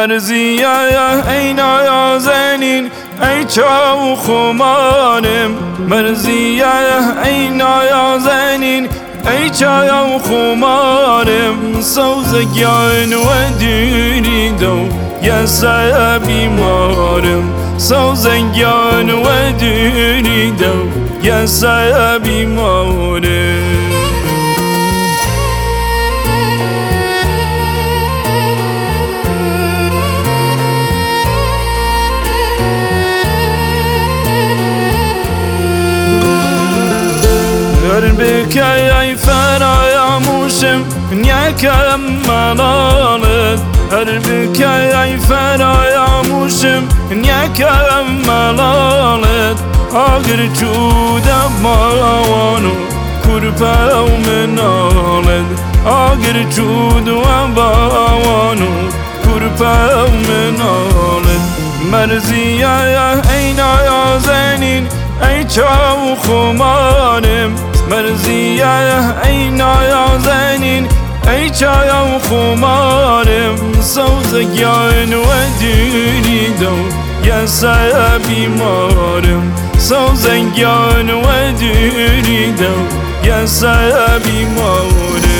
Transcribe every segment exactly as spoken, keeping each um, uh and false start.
مرزیه ای نازنین ای چاو خمارم مرزیه ای نازنین ای چاو خمارم سوزگان و دونی دو یا سا بیمارم سوزگان و دونی دو یا سا بیمارم بكي فراموشم نيكم ملالت هر بكي فراموشم نيكم ملالت آگر چودا باوانو کرپا و منالت آگر چودا باوانو کرپا و منالت مرزیه ای نازنین ای چاو خمارم مرزیه ای نازنین ای چاو خمارم سوزگان و دونی دو یا سا بیمارم سوزگان و دونی دو یا سا بیمارم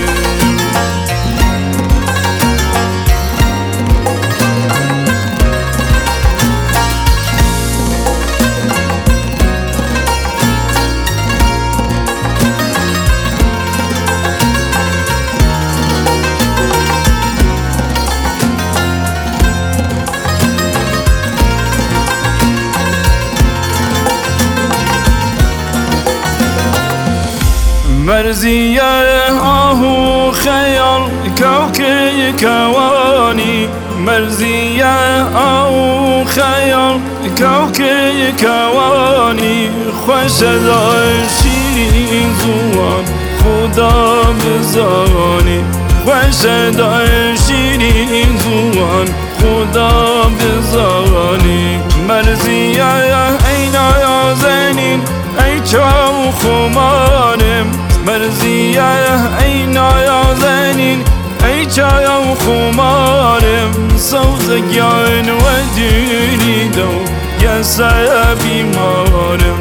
مرزیه آهو خیال کوکی کوانی مرزیه آهو خیال کوکی کوانی خوش داشتین زوان خدا بزانی خوش داشتین زوان خدا بزانی مرزیه ای نازنین ای چاو خمارم مرزیه ای نازنین ای چاو خمارم سوزگان و دونی دو یا سا بیمارم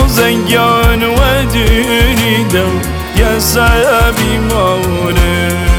سوزگان و دونی دو یا سا بیمارم